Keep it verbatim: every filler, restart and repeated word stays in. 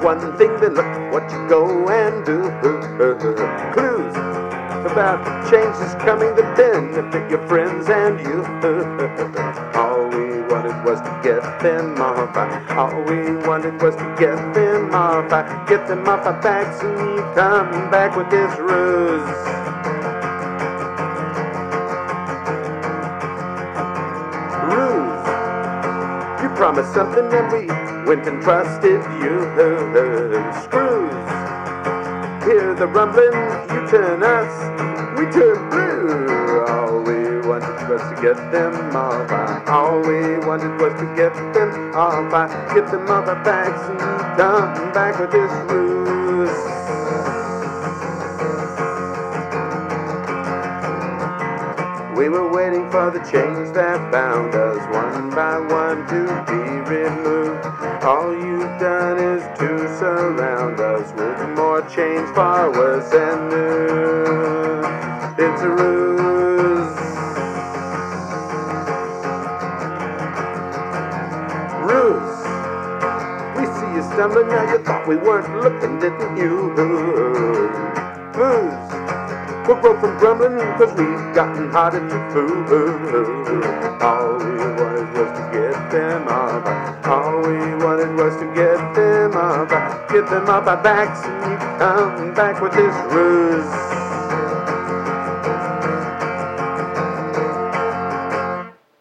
one thing, then look what you go and do. Clues about the change is coming to benefit your friends and you. All we wanted was to get them off. All we wanted was to get them off. Get them off our backs and you come back with this ruse. Ruse. You promised something and we went and trusted you. Screws. Hear the rumbling, you turn us, we turn blue. All we wanted was to get them off. All we wanted was to get them off. Get them off our backs and come back with this ruse. We were waiting for the chains that bound us one by one to be removed. All you've done is to surround us with more chains far worse than new. It's a ruse. Ruse. We see you stumbling, now you thought we weren't looking, didn't you? Ruse. We're broke from grumbling, cause we've gotten harder to fool. All we wanted was to get them off. All we wanted was to get them off. Get them off our backs and you come back with this ruse.